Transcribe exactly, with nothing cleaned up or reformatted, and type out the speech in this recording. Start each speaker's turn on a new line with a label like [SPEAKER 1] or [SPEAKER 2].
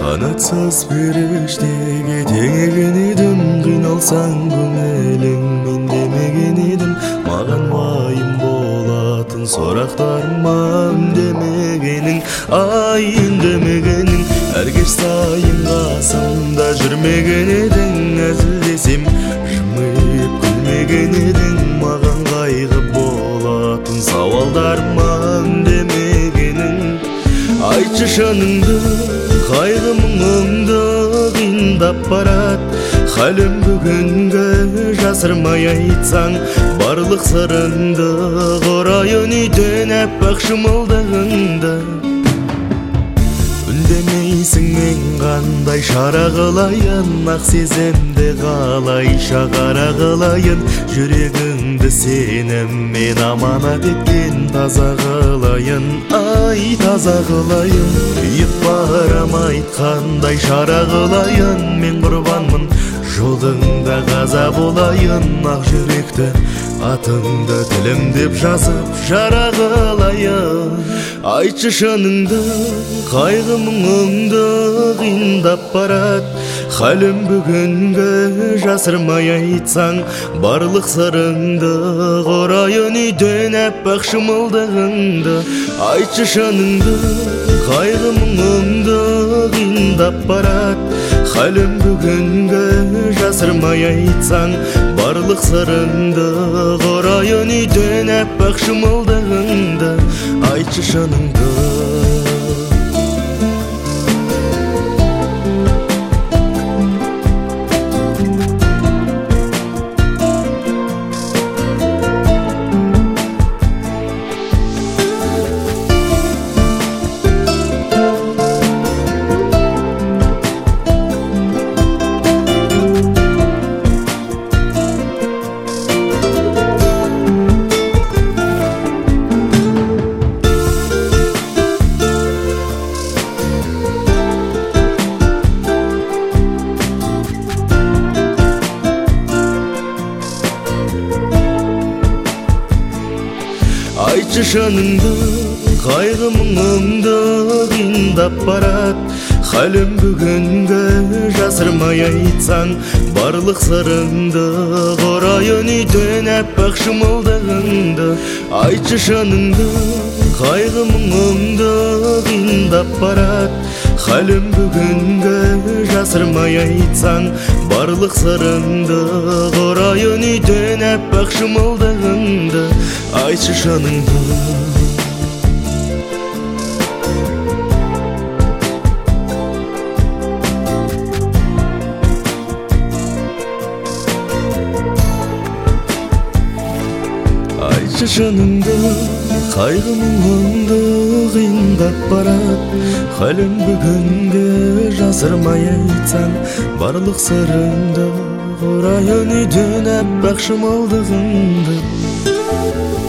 [SPEAKER 1] Канатсыз периштеге теңеген едім, қиналсаң көңілің мен демеген едім. Маған уайым болатын сұрақтарыма үндемегенің, ай үндемегенің. Әр кеш сайын қасымда жүрмеген едің, әзілдесем жымиып күлмеген едің. Маған қайғы болатын сауалдарыма үндемегенің. Айтшы шыныңды, қайғы мұңыңды қиындап барат. Халім бүгінгі жасырмай айтсаң, барлық сырыңды құрайын үйден әппақ шымылдығыңды. Үндемейсің, мен қандай шара қылайын, ақ сезімді қалайша қара қылайын. Жүрегіңді сеніммен аманат еткен таза қылайын, ай таза қылайын. Үйіп барам айтқандай шара қылайын, мен құрбанмын жолыңда қаза болайын. Ақ жүректі атыңды тілімдеп жазып жара қылайын. Айтшы шыныңды, қайғы мұңыңды қиындап барат. Халім бүгінгі жасырмай айтсаң, барлық сырыңды құрайын үйден әппақ шымылдығыңды. Айтшы шыныңды, қайғы мұңыңды қиындап барат. Халім бүгінгі жасырмай айтсаң, барлық сырыңды құрайын үйден әппақ шымылдығыңды. Айтшы шыныңды. Айтшы шыныңды, қайғы мұңыңды қиындап барат. Халім бүгінгі жасырмай айтсаң, барлық сырыңды құрайын үйден әппақ шымылдығыңды. Айтшы шыныңды, қайғы мұңыңды қиындап барат. Халім бүгінгі жасырмай айтсаң, барлық сырыңды құрайын үйден әппақ шымылдығыңды. Айтшы шыныңды. Айтшы шыныңды, қайғы мұңыңды қиындап барат. Халім бүгінгі жасырмай айтсаң, барлық сырыңды құрайын үйден әппақ шымылдығыңды.